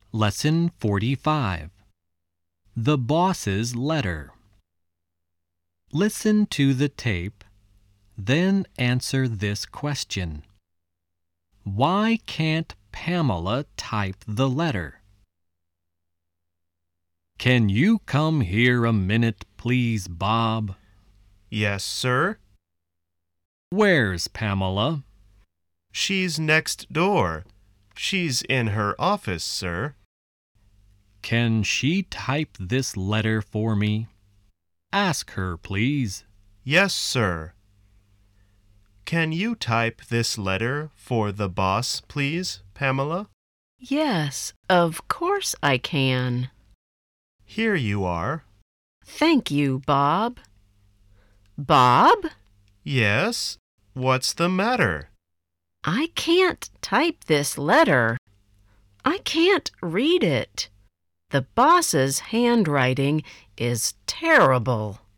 Lesson 45. The Boss's Letter. Listen to the tape, then answer this question. Why can't Pamela type the letter? Can you come here a minute, please, Bob? Yes, sir. Where's Pamela? She's next door. She's in her office, sir. Can she type this letter for me? Ask her, please. Yes, sir. Can you type this letter for the boss, please, Pamela? Yes, of course I can. Here you are. Thank you, Bob. Bob? Yes? What's the matter? I can't type this letter. I can't read it. The boss's handwriting is terrible.